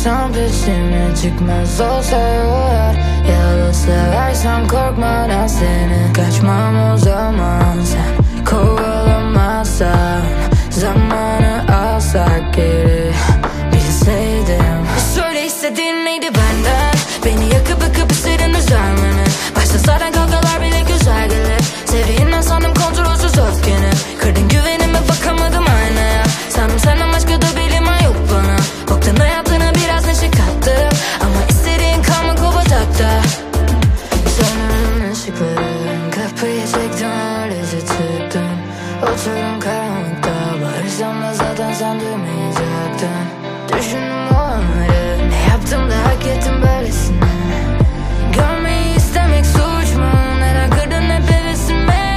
Bırakırsam peşime çıkmaz olsa eğer, ya da seversem korkmadan seni. Kaçmam o zaman sen kovalamazsan, zamanı alsak geri. Bilseydim. Söyle istediğin neydi benden? Beni yakıp yakıp istedin üzermeni. Başta zaten kavgalar bile güzel gelir. Sevdiğinden sandım kontrolsüz öfkeni. Kırdın güvenime, bakamadım aynaya. Sandım senden başka da bilmen yok bana. Boktan hayatına biraz neşe kattım, ama istediğin kalmak o batakta. Söndürdüm ışıkları, kapıyı çektim, öylece çıktım. Oturdum karanlıkta, bağırsam da zaten sen duymayacaktın. Düşündüm o anları, ne yaptım da hak ettim böylesine. Görmeyi istemek suç mu? Neden kırdın hep hevesimi?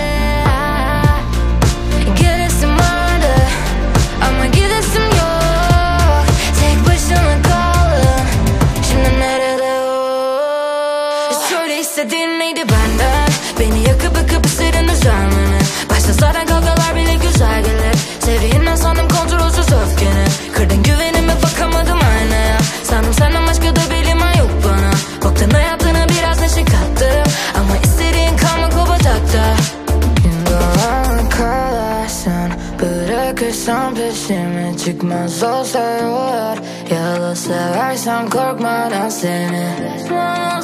Gidesim vardı ama gidesim yok. Tek başıma kaldım, şimdi nerede o? Söyle istediğin neydi benden? Beni yakıp yakıp istedin üzermeni. Başta zaten kavgalar bile güzel gelir. Sevdiğinden sandım kontrolsüz öfkeni. Kırdın güvenime, bakamadım aynaya. Sandım senden başka da bilmen yok bana. Boktan hayatına biraz neşe kattım, ama istediğin kalmak o batakta. Doğan kalarsın, bırakırsam peşime çıkmaz olsa eğer, ya da seversem korkmadan seni.